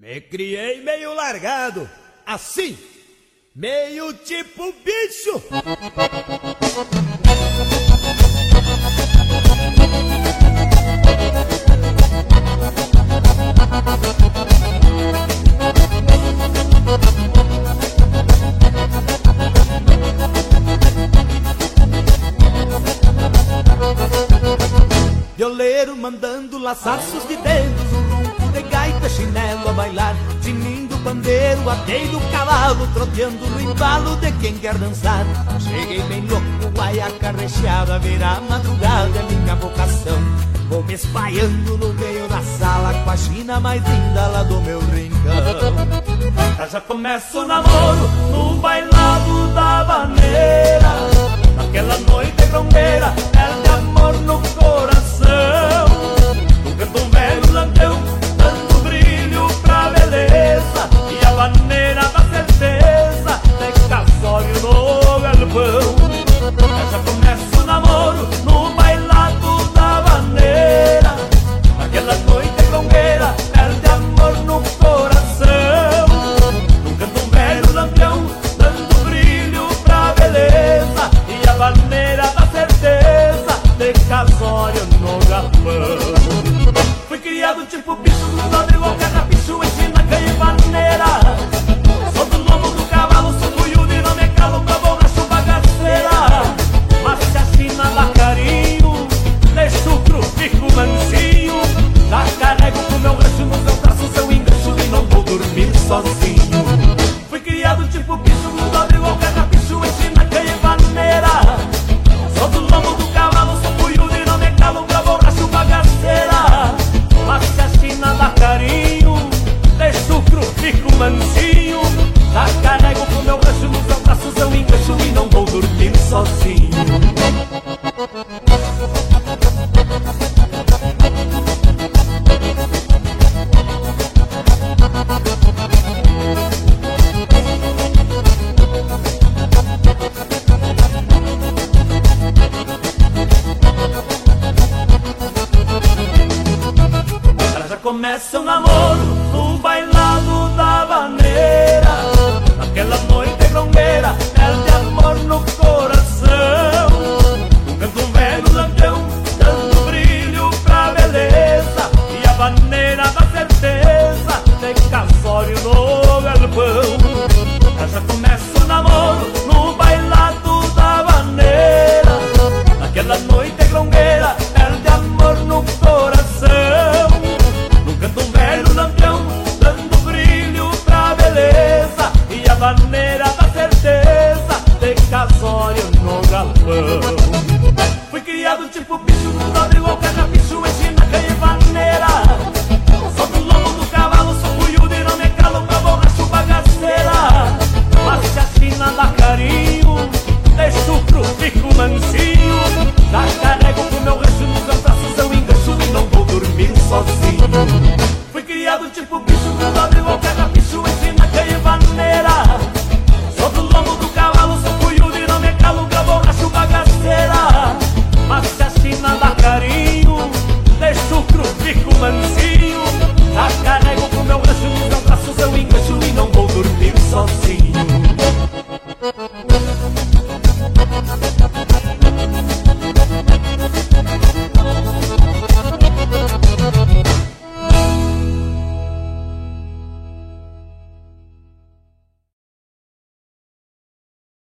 Me criei meio largado, assim, meio tipo bicho. Violeiro mandando laçaços de dedos, um ronco de gaita, chinelo a bailar, tinindo pandeiro, ateio do cavalo, troteando no embalo de quem quer dançar. Cheguei bem louco, guaiaca recheada, virar madrugada é minha vocação. Vou me espalhando no meio da sala com a china mais linda lá do meu rincão. Já começa o namoro no bailado da vaneira, naquela noite grongueira, é de amor no coração. Um canto velho lampião, dando brilho pra beleza, e a vaneira da certeza, de casório no galpão. Já começa o namoro no bailado da vaneira, naquela noite grongueira, é de amor no coração. Um canto velho lampião, dando brilho pra beleza, e a vaneira da certeza, de casório no galpão. Fui criado tipo bicho, grudado igual carrapicho, ensina canha e vaneira. Sou do lombo do cavalo, sou cunhudo e não me calo pra borracho bagaceira. Mas se a china dá carinho, deixo o cru, fico mansinho. Já carrego com meu rancho no seu braço, seu engancho, e não vou dormir sozinho. Fui criado tipo bicho, grudado igual carrapicho, ensina canha e vaneira. Sou do lombo do cavalo, sou cunhudo e não me calo pra borracho bagaceira. Mas se a china dá carinho, deixo o cru, fico mansinho. Já carrego com meu rancho no seu braço, seu engancho, e não vou dormir sozinho. Começa o namoro no bailado da vaneira, naquela noite grongueira, é de amor no coração. Um canto velho lampião, dando brilho pra beleza, e a vaneira da certeza, de casório no galpão. Já começa o namoro no bailado da vaneira, naquela noite grongueira, é de amor no coração. Canto um velho lampião, dando brilho pra beleza, e a vaneira da certeza, de casório no galpão. Fui criado tipo bicho, grudado igual carrapicho, ensina canha e vaneira. Sou do lombo do cavalo, sou cunhudo e não me calo pra borracho bagaceira. Mas se a china dá carinho, deixo o cru, fico mansinho. Já carrego com meu rancho no seu braço, seu engancho, e não vou dormir sozinho. Fui criado tipo